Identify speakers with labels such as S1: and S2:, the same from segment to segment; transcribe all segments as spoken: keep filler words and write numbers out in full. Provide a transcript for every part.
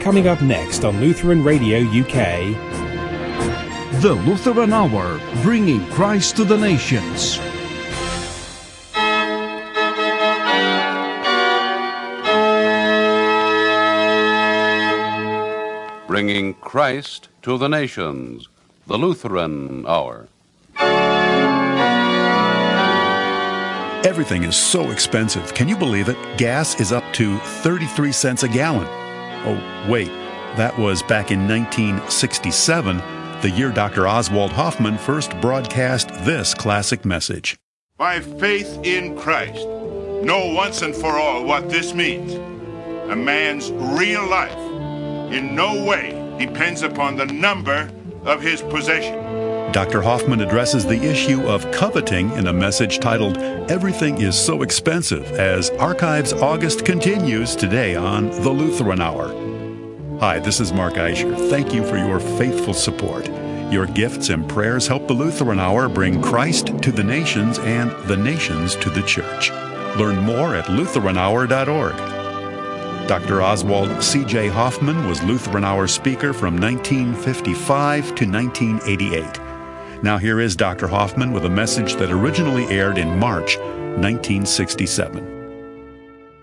S1: Coming up next on Lutheran Radio U K.
S2: The Lutheran Hour, bringing Christ to the nations.
S3: Bringing Christ to the nations. The Lutheran Hour.
S4: Everything is so expensive. Can you believe it? Gas is up to thirty-three cents a gallon. Oh, wait. That was back in nineteen sixty-seven, the year Doctor Oswald Hoffman first broadcast this classic message.
S5: By faith in Christ, know once and for all what this means. A man's real life in no way depends upon the number of his possessions.
S4: Doctor Hoffman addresses the issue of coveting in a message titled, Everything is So Expensive, as Archives August continues today on The Lutheran Hour. Hi, this is Mark Eicher. Thank you for your faithful support. Your gifts and prayers help the Lutheran Hour bring Christ to the nations and the nations to the church. Learn more at lutheran hour dot org. Doctor Oswald C J. Hoffman was Lutheran Hour speaker from nineteen fifty-five to nineteen eighty-eight. Now here is Doctor Hoffman with a message that originally aired in March nineteen sixty-seven.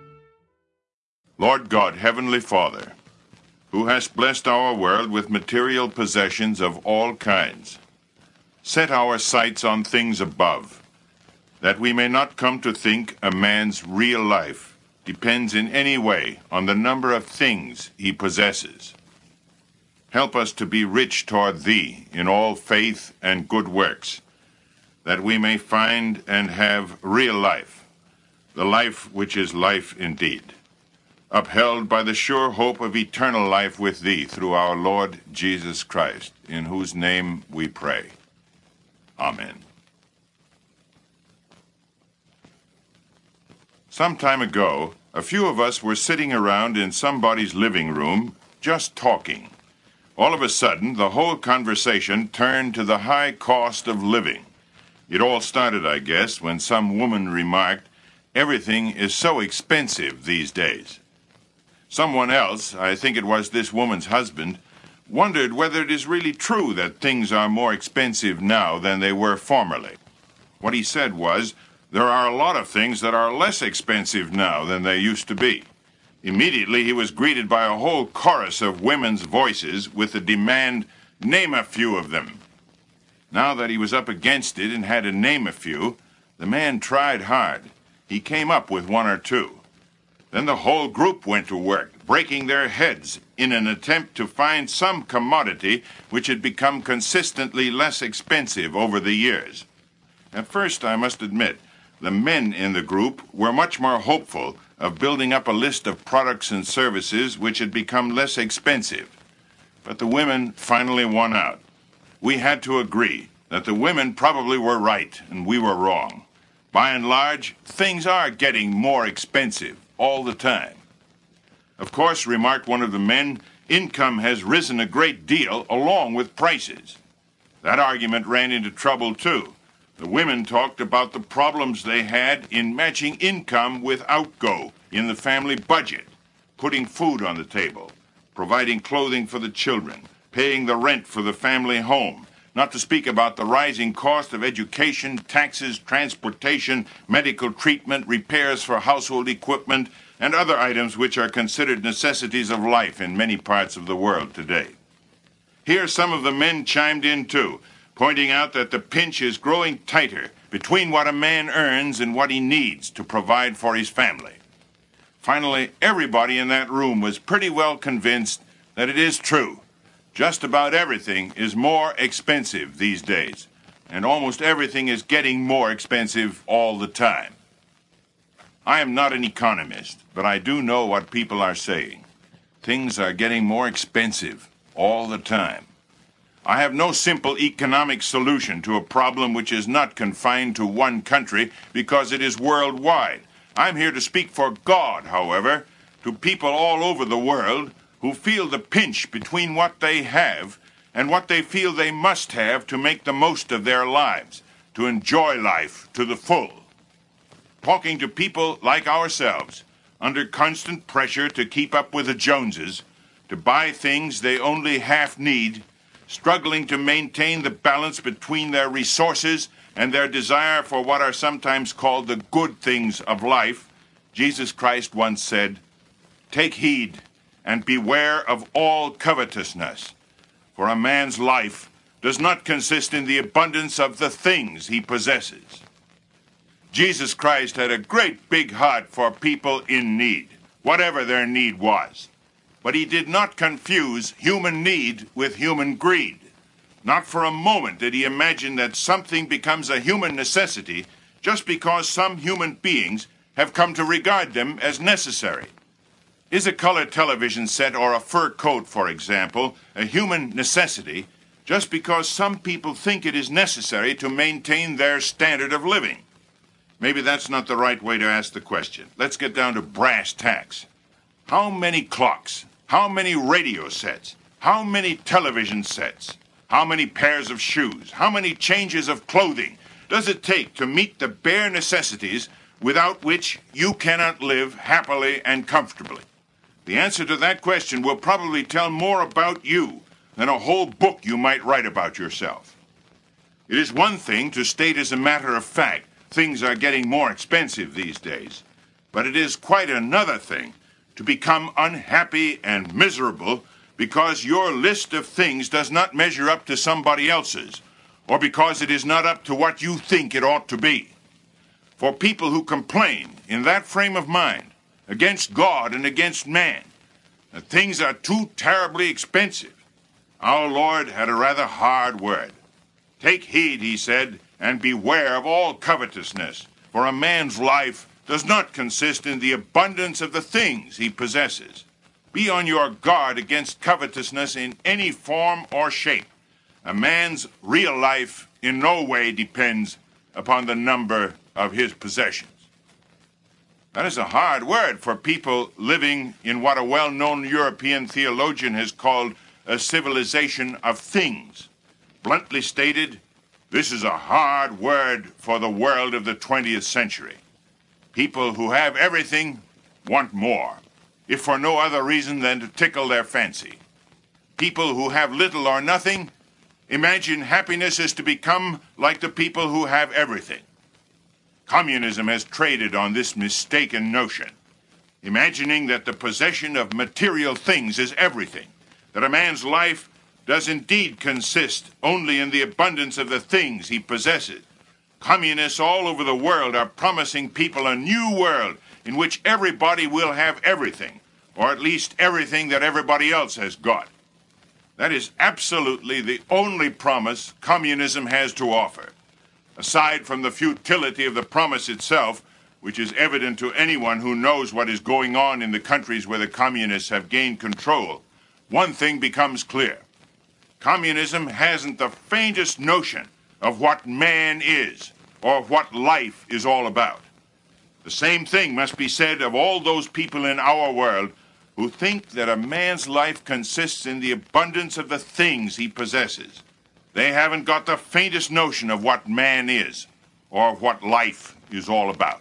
S5: Lord God, Heavenly Father, who hast blessed our world with material possessions of all kinds, set our sights on things above, that we may not come to think a man's real life depends in any way on the number of things he possesses. Help us to be rich toward Thee in all faith and good works, that we may find and have real life, the life which is life indeed, upheld by the sure hope of eternal life with Thee through our Lord Jesus Christ, in whose name we pray. Amen. Some time ago, a few of us were sitting around in somebody's living room, just talking. All of a sudden, the whole conversation turned to the high cost of living. It all started, I guess, when some woman remarked, "Everything is so expensive these days." Someone else, I think it was this woman's husband, wondered whether it is really true that things are more expensive now than they were formerly. What he said was, there are a lot of things that are less expensive now than they used to be. Immediately he was greeted by a whole chorus of women's voices with the demand, "Name a few of them." Now that he was up against it and had to name a few, the man tried hard. He came up with one or two. Then the whole group went to work, breaking their heads in an attempt to find some commodity which had become consistently less expensive over the years. At first, I must admit, the men in the group were much more hopeful of building up a list of products and services which had become less expensive. But the women finally won out. We had to agree that the women probably were right and we were wrong. By and large, things are getting more expensive all the time. Of course, remarked one of the men, income has risen a great deal along with prices. That argument ran into trouble, too. The women talked about the problems they had in matching income with outgo in the family budget, putting food on the table, providing clothing for the children, paying the rent for the family home, not to speak about the rising cost of education, taxes, transportation, medical treatment, repairs for household equipment, and other items which are considered necessities of life in many parts of the world today. Here some of the men chimed in, too, pointing out that the pinch is growing tighter between what a man earns and what he needs to provide for his family. Finally, everybody in that room was pretty well convinced that it is true. Just about everything is more expensive these days, and almost everything is getting more expensive all the time. I am not an economist, but I do know what people are saying. Things are getting more expensive all the time. I have no simple economic solution to a problem which is not confined to one country because it is worldwide. I'm here to speak for God, however, to people all over the world who feel the pinch between what they have and what they feel they must have to make the most of their lives, to enjoy life to the full. Talking to people like ourselves, under constant pressure to keep up with the Joneses, to buy things they only half need, struggling to maintain the balance between their resources and their desire for what are sometimes called the good things of life, Jesus Christ once said, "Take heed and beware of all covetousness, for a man's life does not consist in the abundance of the things he possesses." Jesus Christ had a great big heart for people in need, whatever their need was. But he did not confuse human need with human greed. Not for a moment did he imagine that something becomes a human necessity just because some human beings have come to regard them as necessary. Is a color television set or a fur coat, for example, a human necessity just because some people think it is necessary to maintain their standard of living? Maybe that's not the right way to ask the question. Let's get down to brass tacks. How many clocks, how many radio sets, how many television sets, how many pairs of shoes, how many changes of clothing does it take to meet the bare necessities without which you cannot live happily and comfortably? The answer to that question will probably tell more about you than a whole book you might write about yourself. It is one thing to state as a matter of fact things are getting more expensive these days, but it is quite another thing to become unhappy and miserable because your list of things does not measure up to somebody else's, or because it is not up to what you think it ought to be. For people who complain in that frame of mind against God and against man, that things are too terribly expensive, our Lord had a rather hard word. "Take heed," he said, "and beware of all covetousness, for a man's life does not consist in the abundance of the things he possesses." Be on your guard against covetousness in any form or shape. A man's real life in no way depends upon the number of his possessions. That is a hard word for people living in what a well-known European theologian has called a civilization of things. Bluntly stated, this is a hard word for the world of the twentieth century. People who have everything want more, if for no other reason than to tickle their fancy. People who have little or nothing imagine happiness is to become like the people who have everything. Communism has traded on this mistaken notion, imagining that the possession of material things is everything, that a man's life does indeed consist only in the abundance of the things he possesses. Communists all over the world are promising people a new world in which everybody will have everything, or at least everything that everybody else has got. That is absolutely the only promise communism has to offer. Aside from the futility of the promise itself, which is evident to anyone who knows what is going on in the countries where the communists have gained control, one thing becomes clear. Communism hasn't the faintest notion of what man is or what life is all about. The same thing must be said of all those people in our world who think that a man's life consists in the abundance of the things he possesses. They haven't got the faintest notion of what man is or of what life is all about.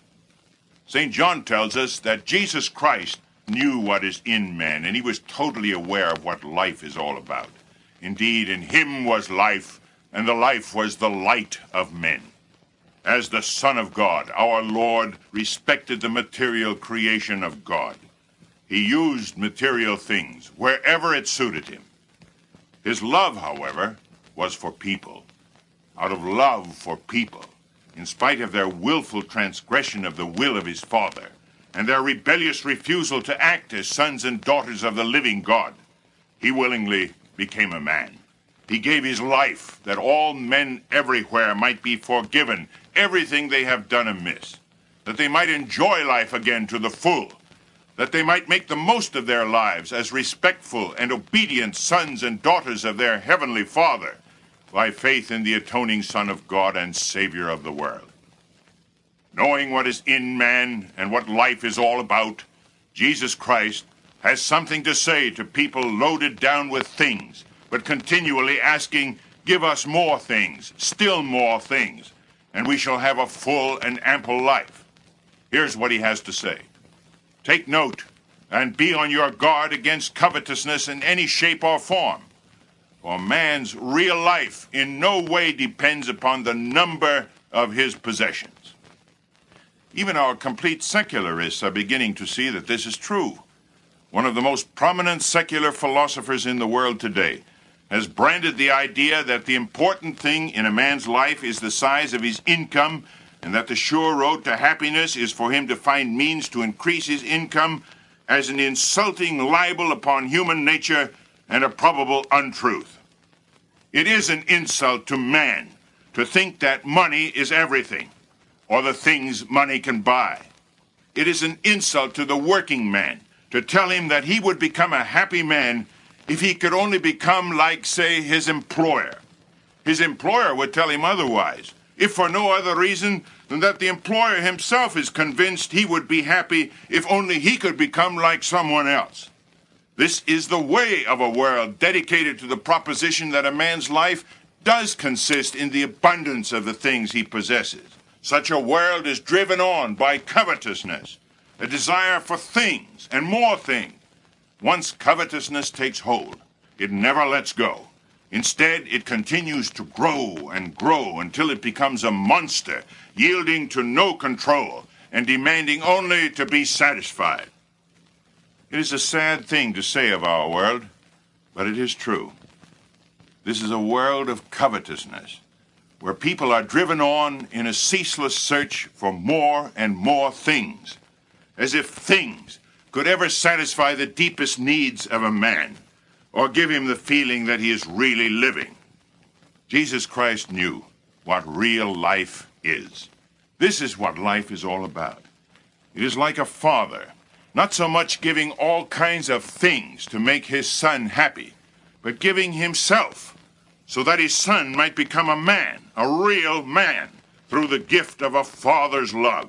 S5: Saint John tells us that Jesus Christ knew what is in man, and he was totally aware of what life is all about. Indeed, in him was life, and the life was the light of men. As the Son of God, our Lord respected the material creation of God. He used material things wherever it suited him. His love, however, was for people. Out of love for people, in spite of their willful transgression of the will of his Father, and their rebellious refusal to act as sons and daughters of the living God, he willingly became a man. He gave his life that all men everywhere might be forgiven everything they have done amiss, that they might enjoy life again to the full, that they might make the most of their lives as respectful and obedient sons and daughters of their heavenly Father, by faith in the atoning Son of God and Savior of the world. Knowing what is in man and what life is all about, Jesus Christ has something to say to people loaded down with things, but continually asking, "Give us more things, still more things, and we shall have a full and ample life." Here's what he has to say. Take note and be on your guard against covetousness in any shape or form. For man's real life in no way depends upon the number of his possessions. Even our complete secularists are beginning to see that this is true. One of the most prominent secular philosophers in the world today has branded the idea that the important thing in a man's life is the size of his income, and that the sure road to happiness is for him to find means to increase his income, as an insulting libel upon human nature and a probable untruth. It is an insult to man to think that money is everything, or the things money can buy. It is an insult to the working man to tell him that he would become a happy man if he could only become like, say, his employer. His employer would tell him otherwise, if for no other reason than that the employer himself is convinced he would be happy if only he could become like someone else. This is the way of a world dedicated to the proposition that a man's life does consist in the abundance of the things he possesses. Such a world is driven on by covetousness, a desire for things and more things. Once covetousness takes hold, it never lets go. Instead, it continues to grow and grow until it becomes a monster, yielding to no control and demanding only to be satisfied. It is a sad thing to say of our world, but it is true. This is a world of covetousness, where people are driven on in a ceaseless search for more and more things, as if things could ever satisfy the deepest needs of a man, or give him the feeling that he is really living. Jesus Christ knew what real life is. This is what life is all about. It is like a father, not so much giving all kinds of things to make his son happy, but giving himself so that his son might become a man, a real man, through the gift of a father's love.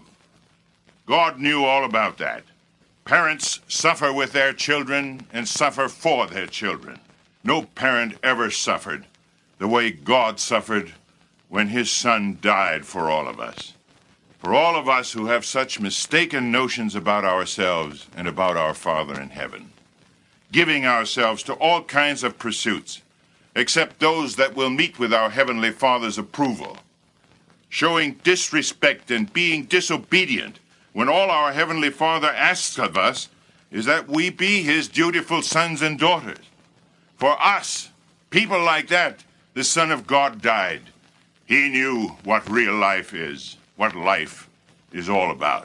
S5: God knew all about that. Parents suffer with their children and suffer for their children. No parent ever suffered the way God suffered when his son died for all of us. For all of us who have such mistaken notions about ourselves and about our Father in heaven, giving ourselves to all kinds of pursuits, except those that will meet with our Heavenly Father's approval, showing disrespect and being disobedient when all our Heavenly Father asks of us is that we be his dutiful sons and daughters. For us, people like that, the Son of God died. He knew what real life is, what life is all about.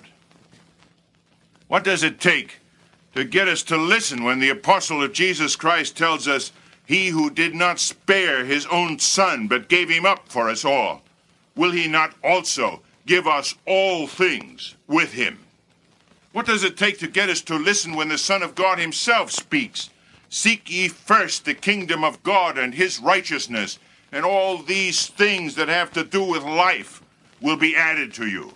S5: What does it take to get us to listen when the apostle of Jesus Christ tells us, he who did not spare his own son, but gave him up for us all, will he not also give us all things with him? What does it take to get us to listen when the Son of God himself speaks? Seek ye first the kingdom of God and his righteousness, and all these things that have to do with life will be added to you.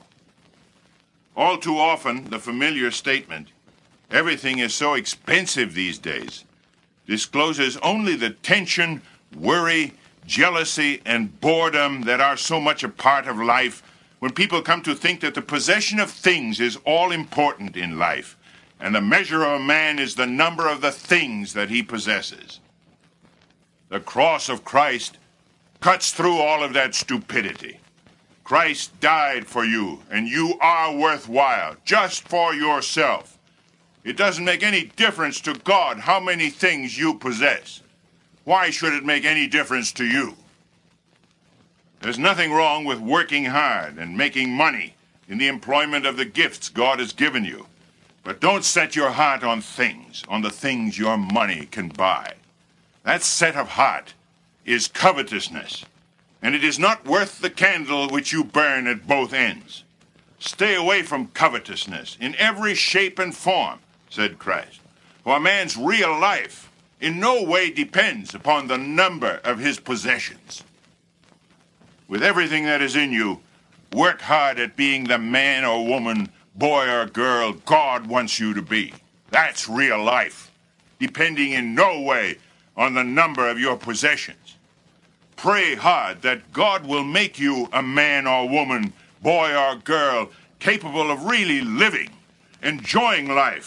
S5: All too often, the familiar statement, everything is so expensive these days, discloses only the tension, worry, jealousy, and boredom that are so much a part of life, when people come to think that the possession of things is all important in life, and the measure of a man is the number of the things that he possesses. The cross of Christ cuts through all of that stupidity. Christ died for you, and you are worthwhile, just for yourself. It doesn't make any difference to God how many things you possess. Why should it make any difference to you? There's nothing wrong with working hard and making money in the employment of the gifts God has given you. But don't set your heart on things, on the things your money can buy. That set of heart is covetousness, and it is not worth the candle which you burn at both ends. Stay away from covetousness in every shape and form, said Christ. For a man's real life in no way depends upon the number of his possessions. With everything that is in you, work hard at being the man or woman, boy or girl God wants you to be. That's real life, depending in no way on the number of your possessions. Pray hard that God will make you a man or woman, boy or girl, capable of really living, enjoying life,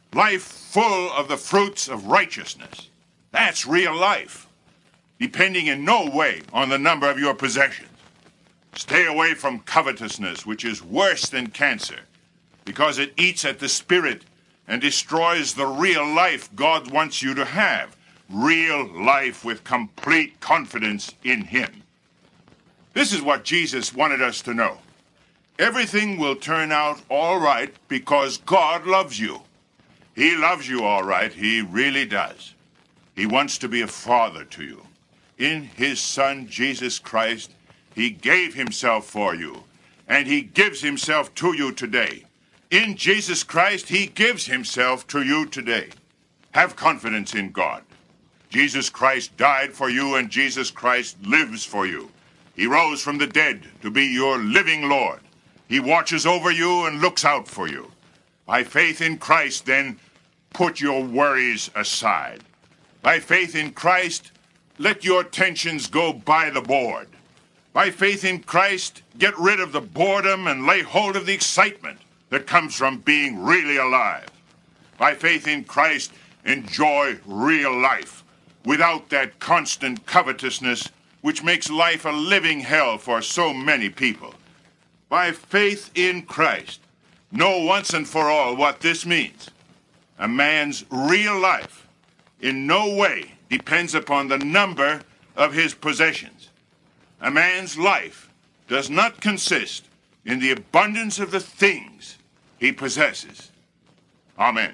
S5: Life full of the fruits of righteousness. That's real life, depending in no way on the number of your possessions. Stay away from covetousness, which is worse than cancer, because it eats at the spirit and destroys the real life God wants you to have. Real life with complete confidence in Him. This is what Jesus wanted us to know. Everything will turn out all right because God loves you. He loves you all right. He really does. He wants to be a father to you. In His Son, Jesus Christ, He gave Himself for you, and He gives Himself to you today. In Jesus Christ, He gives Himself to you today. Have confidence in God. Jesus Christ died for you, and Jesus Christ lives for you. He rose from the dead to be your living Lord. He watches over you and looks out for you. By faith in Christ, then, put your worries aside. By faith in Christ, let your tensions go by the board. By faith in Christ, get rid of the boredom and lay hold of the excitement that comes from being really alive. By faith in Christ, enjoy real life without that constant covetousness which makes life a living hell for so many people. By faith in Christ, know once and for all what this means. A man's real life in no way depends upon the number of his possessions. A man's life does not consist in the abundance of the things he possesses. Amen.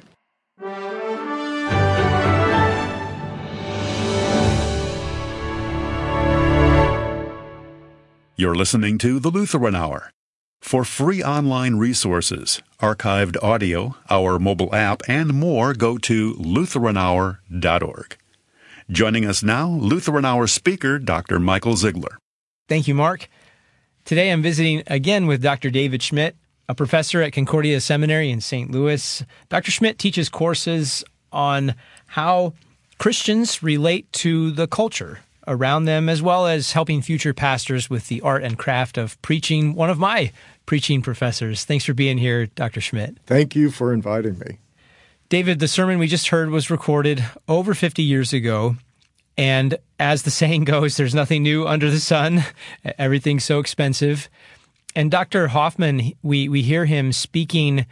S4: You're listening to the Lutheran Hour. For free online resources, archived audio, our mobile app, and more, go to lutheran hour dot org. Joining us now, Lutheran Hour speaker, Doctor Michael Ziegler.
S6: Thank you, Mark. Today I'm visiting again with Doctor David Schmidt, a professor at Concordia Seminary in Saint Louis. Doctor Schmidt teaches courses on how Christians relate to the culture around them, as well as helping future pastors with the art and craft of preaching, one of my preaching professors. Thanks for being here, Doctor Schmidt.
S7: Thank you for inviting me.
S6: David, the sermon we just heard was recorded over fifty years ago, and as the saying goes, there's nothing new under the sun. Everything's so expensive. And Doctor Hoffman, we, we hear him speaking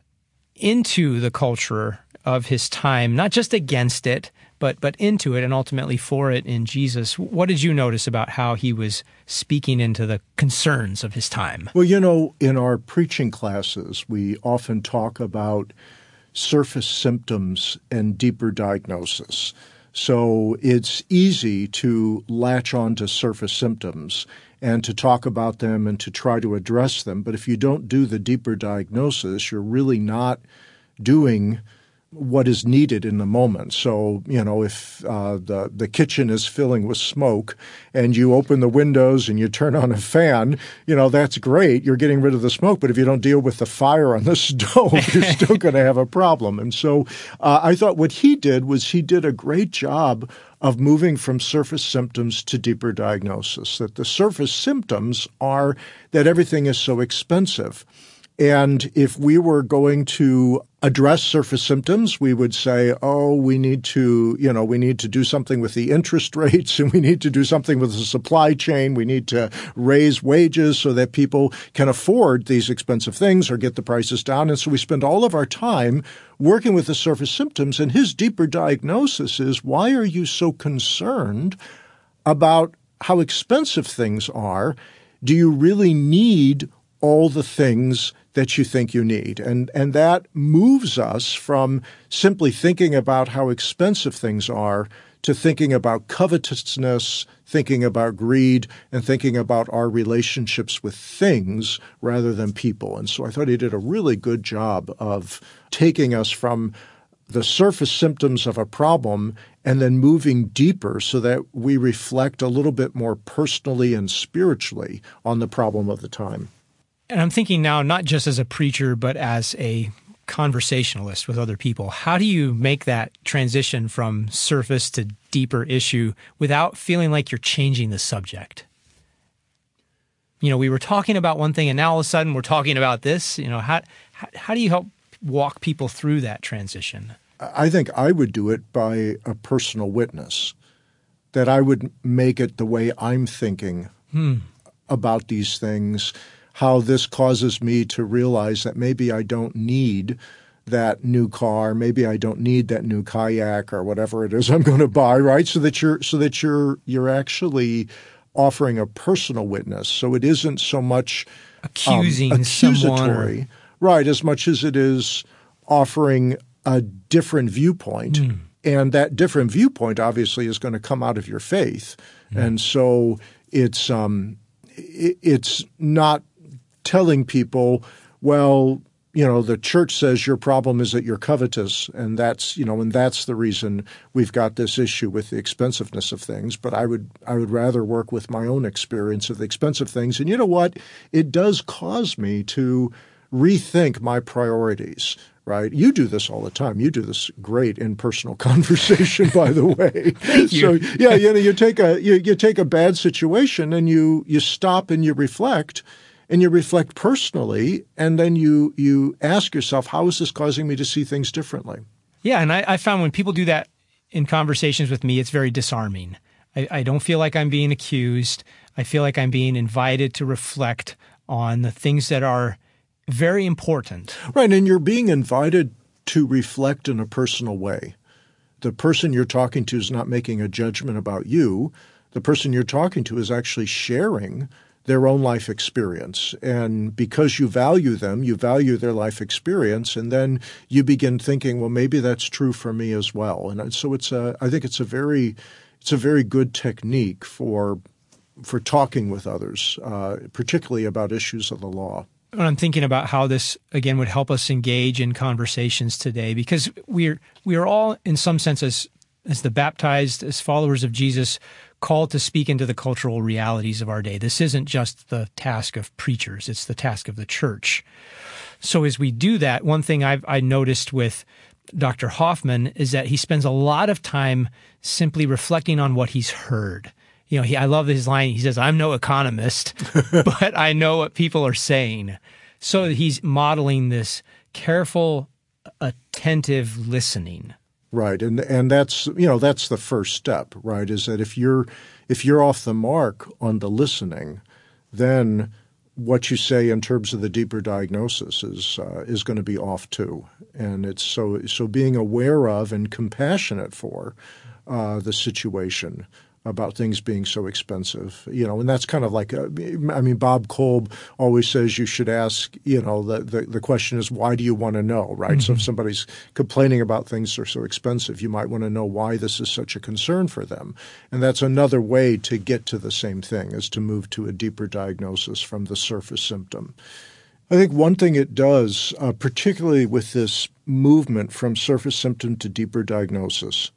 S6: into the culture of his time, not just against it, but but into it and ultimately for it in Jesus. What did you notice about how he was speaking into the concerns of his time?
S7: Well, you know, in our preaching classes, we often talk about surface symptoms and deeper diagnosis. So it's easy to latch on to surface symptoms and to talk about them and to try to address them. But if you don't do the deeper diagnosis, you're really not doing what is needed in the moment. So, you know, if uh, the, the kitchen is filling with smoke and you open the windows and you turn on a fan, you know, that's great. You're getting rid of the smoke. But if you don't deal with the fire on the stove, you're still going to have a problem. And so uh, I thought what he did was he did a great job of moving from surface symptoms to deeper diagnosis, that the surface symptoms are that everything is so expensive. And if we were going to address surface symptoms, we would say, oh, we need to, you know, we need to do something with the interest rates, and we need to do something with the supply chain. We need to raise wages so that people can afford these expensive things or get the prices down. And so we spend all of our time working with the surface symptoms. And his deeper diagnosis is, why are you so concerned about how expensive things are? Do you really need all the things that you think you need? And and that moves us from simply thinking about how expensive things are to thinking about covetousness, thinking about greed, and thinking about our relationships with things rather than people. And so I thought he did a really good job of taking us from the surface symptoms of a problem and then moving deeper so that we reflect a little bit more personally and spiritually on the problem of the time.
S6: And I'm thinking now, not just as a preacher, but as a conversationalist with other people. How do you make that transition from surface to deeper issue without feeling like you're changing the subject? You know, we were talking about one thing, and now all of a sudden we're talking about this. You know, how how, how do you help walk people through that transition?
S7: I think I would do it by a personal witness, that I would make it the way I'm thinking hmm. about these things, how this causes me to realize that maybe I don't need that new car, maybe I don't need that new kayak or whatever it is I'm going to buy, right? So that you're so that you're you're actually offering a personal witness. So it isn't so much
S6: accusing
S7: um, accusatory,
S6: or...
S7: right, as much as it is offering a different viewpoint. Mm. And that different viewpoint obviously is going to come out of your faith. Mm. And so it's um, it, it's not telling people, well, you know, the church says your problem is that you're covetous, and that's, you know, and that's the reason we've got this issue with the expensiveness of things. But I would I would rather work with my own experience of the expensive things. And you know what? It does cause me to rethink my priorities, right? You do this all the time. You do this great in personal conversation, by the way.
S6: Thank you.
S7: So yeah, you know, you take a you, you take a bad situation and you you stop and you reflect. And you reflect personally, and then you you ask yourself, how is this causing me to see things differently?
S6: Yeah, and I, I found when people do that in conversations with me, it's very disarming. I, I don't feel like I'm being accused. I feel like I'm being invited to reflect on the things that are very important.
S7: Right, and you're being invited to reflect in a personal way. The person you're talking to is not making a judgment about you. The person you're talking to is actually sharing their own life experience. And because you value them, you value their life experience, and then you begin thinking, well, maybe that's true for me as well. And so it's a, I think it's a very, it's a very good technique for, for talking with others, uh, particularly about issues of the law.
S6: When I'm thinking about how this, again, would help us engage in conversations today, because we're, we are all, in some sense, as, as the baptized, as followers of Jesus, called to speak into the cultural realities of our day. This isn't just the task of preachers, it's the task of the church. So as we do that, one thing I've I noticed with Doctor Hoffman is that he spends a lot of time simply reflecting on what he's heard. You know, he, I love his line. He says, I'm no economist, but I know what people are saying. So he's modeling this careful, attentive listening.
S7: Right, and and that's you know that's the first step, right? Is that if you're if you're off the mark on the listening, then what you say in terms of the deeper diagnosis is uh, is going to be off too. And it's so so being aware of and compassionate for uh, the situation about things being so expensive, you know, and that's kind of like, a, I mean, Bob Kolb always says you should ask, you know, the, the, the question is, why do you want to know, right? Mm-hmm. So if somebody's complaining about things that are so expensive, you might want to know why this is such a concern for them. And that's another way to get to the same thing, is to move to a deeper diagnosis from the surface symptom. I think one thing it does, uh, particularly with this movement from surface symptom to deeper diagnosis,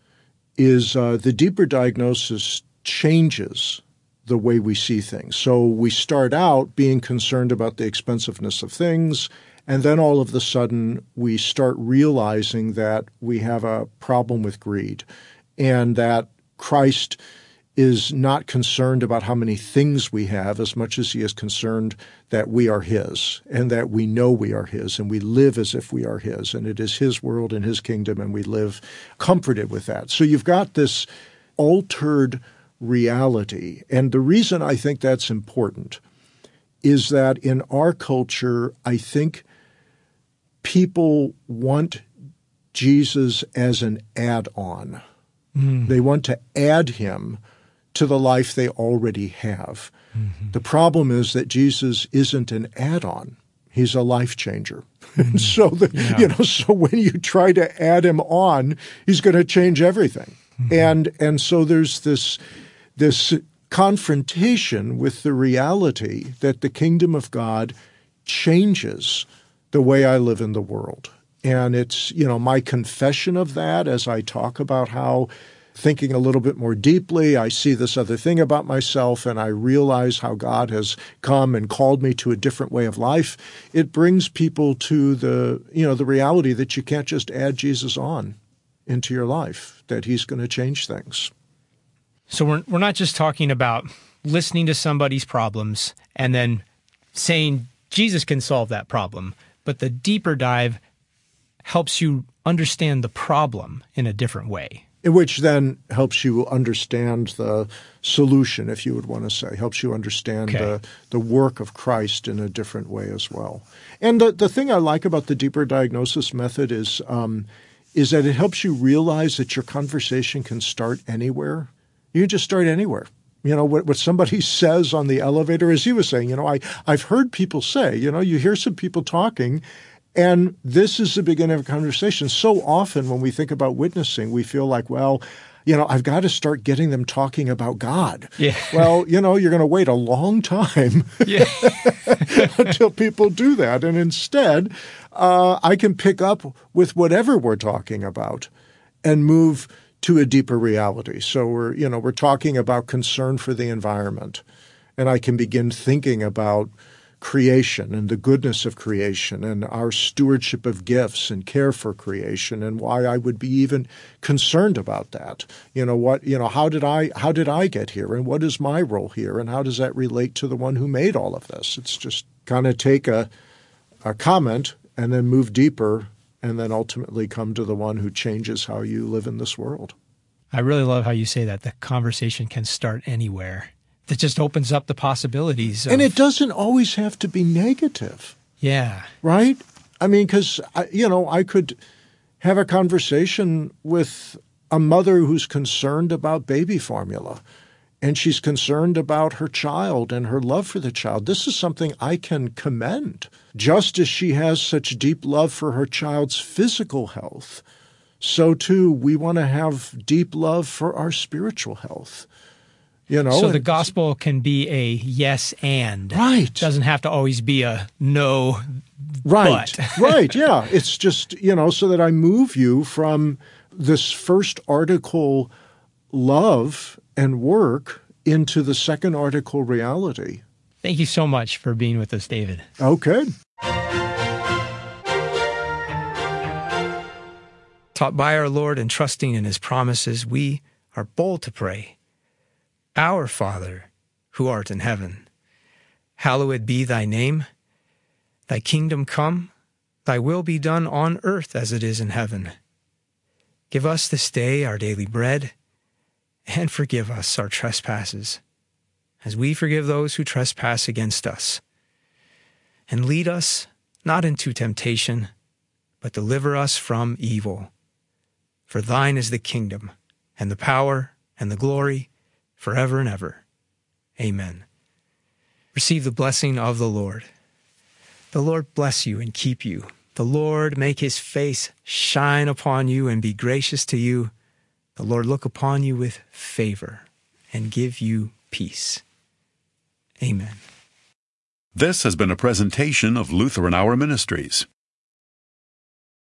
S7: is uh, the deeper diagnosis changes the way we see things. So we start out being concerned about the expensiveness of things, and then all of a sudden we start realizing that we have a problem with greed, and that Christ is not concerned about how many things we have as much as he is concerned that we are his, and that we know we are his, and we live as if we are his, and it is his world and his kingdom, and we live comforted with that. So you've got this altered reality. And the reason I think that's important is that in our culture, I think people want Jesus as an add-on. Mm. They want to add him to the life they already have. Mm-hmm. The problem is that Jesus isn't an add-on. He's a life changer. Mm-hmm. so, the, yeah. you know, so when you try to add him on, he's going to change everything. Mm-hmm. And and so there's this this confrontation with the reality that the kingdom of God changes the way I live in the world. And it's, you know, my confession of that as I talk about how, thinking a little bit more deeply, I see this other thing about myself, and I realize how God has come and called me to a different way of life. It brings people to the, you know, the reality that you can't just add Jesus on into your life, that he's going to change things.
S6: So we're we're not just talking about listening to somebody's problems and then saying Jesus can solve that problem, but the deeper dive helps you understand the problem in a different way.
S7: Which then helps you understand the solution, if you would want to say, helps you understand
S6: Okay.
S7: the, the work of Christ in a different way as well. And the, the thing I like about the deeper diagnosis method is um, is that it helps you realize that your conversation can start anywhere. You can just start anywhere. You know, what, what somebody says on the elevator, as he was saying, you know, I, I've heard people say, you know, you hear some people talking, and this is the beginning of a conversation. So often when we think about witnessing, we feel like, well, you know, I've got to start getting them talking about God.
S6: Yeah.
S7: Well, you know, you're going to wait a long time
S6: Yeah.
S7: until people do that. And instead, uh, I can pick up with whatever we're talking about and move to a deeper reality. So we're, you know, we're talking about concern for the environment, and I can begin thinking about creation and the goodness of creation and our stewardship of gifts and care for creation and why I would be even concerned about that. You know, what, you know, how did I, how did I get here, and what is my role here, and how does that relate to the one who made all of this? It's just kind of take a, a comment and then move deeper and then ultimately come to the one who changes how you live in this world.
S6: I really love how you say that the conversation can start anywhere. That just opens up the possibilities. Of,
S7: And it doesn't always have to be negative,
S6: yeah.
S7: right? I mean, because, you know, I could have a conversation with a mother who's concerned about baby formula, and she's concerned about her child and her love for the child. This is something I can commend. Just as she has such deep love for her child's physical health, so too we want to have deep love for our spiritual health. You know,
S6: so the
S7: and-
S6: gospel can be a yes and.
S7: Right.
S6: It doesn't have to always be a no.
S7: Right,
S6: But.
S7: right, yeah. It's just, you know, so that I move you from this first article love and work into the second article reality.
S6: Thank you so much for being with us, David.
S7: Okay.
S6: Taught by our Lord and trusting in his promises, we are bold to pray. Our Father, who art in heaven, hallowed be thy name. Thy kingdom come, thy will be done on earth as it is in heaven. Give us this day our daily bread, and forgive us our trespasses, as we forgive those who trespass against us. And lead us not into temptation, but deliver us from evil. For thine is the kingdom, and the power, and the glory, forever and ever. Amen. Receive the blessing of the Lord. The Lord bless you and keep you. The Lord make his face shine upon you and be gracious to you. The Lord look upon you with favor and give you peace. Amen.
S4: This has been a presentation of Lutheran Hour Ministries.